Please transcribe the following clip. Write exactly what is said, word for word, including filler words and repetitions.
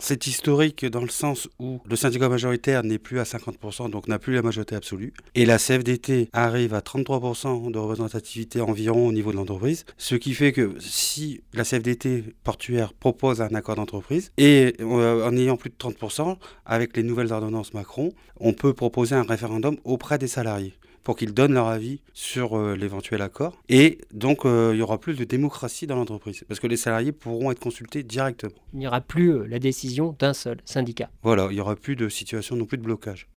C'est historique dans le sens où le syndicat majoritaire n'est plus à cinquante pour cent, donc n'a plus la majorité absolue. Et la C F D T arrive à trente-trois pour cent de représentativité environ au niveau de l'entreprise. Ce qui fait que si la C F D T portuaire propose un accord d'entreprise, et euh, en ayant plus de trente pour cent, avec les nouvelles ordonnances Macron, on peut proposer un référendum auprès des salariés pour qu'ils donnent leur avis sur euh, l'éventuel accord. Et donc, euh, il y aura plus de démocratie dans l'entreprise, parce que les salariés pourront être consultés directement. Il n'y aura plus euh, la décision d'un seul syndicat. Voilà, il n'y aura plus de situation non plus de blocage.